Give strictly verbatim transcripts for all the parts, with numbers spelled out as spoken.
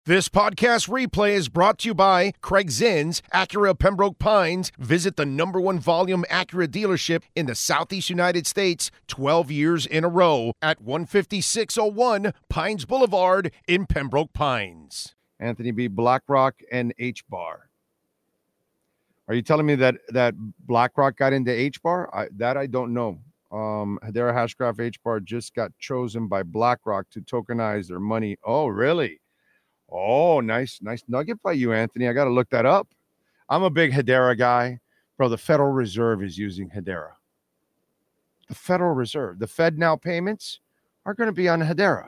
This podcast replay is brought to you by Craig Zinn's Acura Pembroke Pines. Visit the number one volume Acura dealership in the Southeast United States twelve years in a row at one fifty-six oh one Pines Boulevard in Pembroke Pines. Anthony B. BlackRock and H-Bar. Are you telling me that that BlackRock got into H-Bar? I, that I don't know. Um, Hedera Hashgraph H-Bar just got chosen by BlackRock to tokenize their money. Oh, really? Oh, nice, nice nugget by you, Anthony. I got to look that up. I'm a big Hedera guy. Bro, the Federal Reserve is using Hedera. The Federal Reserve. The Fed now payments are going to be on Hedera.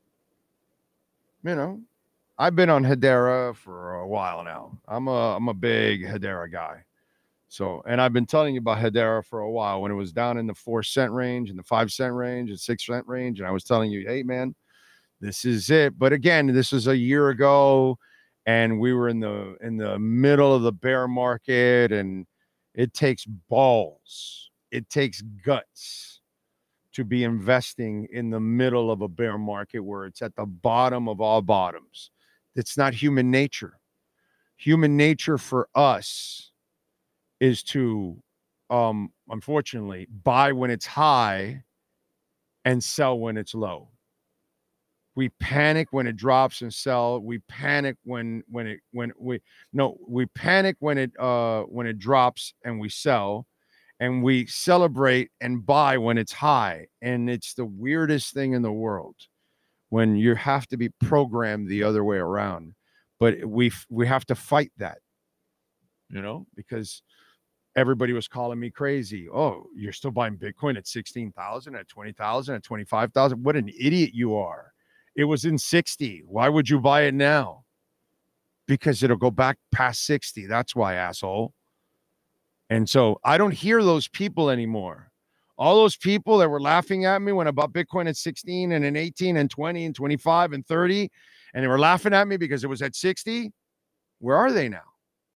You know, I've been on Hedera for a while now. I'm a I'm a big Hedera guy. So, and I've been telling you about Hedera for a while when it was down in the four cent range, in the five cent range, and six cent range. And I was telling you, hey, man, this is it. But again, this was a year ago, and we were in the in the middle of the bear market, and it takes balls. It takes guts to be investing in the middle of a bear market where it's at the bottom of all bottoms. It's not human nature. Human nature for us is to, um, unfortunately, buy when it's high and sell when it's low. We panic when it drops and sell. We panic when when it when we no we panic when it uh when it drops and we sell, and we celebrate and buy when it's high. And it's the weirdest thing in the world when you have to be programmed the other way around. But we we have to fight that, you know, because everybody was calling me crazy. Oh, you're still buying Bitcoin at sixteen thousand, at twenty thousand, at twenty-five thousand. What an idiot you are. It was in sixty. Why would you buy it now? Because it'll go back past sixty. That's why, asshole. And so I don't hear those people anymore. All those people that were laughing at me when I bought Bitcoin at sixteen and in eighteen and twenty and twenty-five and thirty, and they were laughing at me because it was at sixty. Where are they now?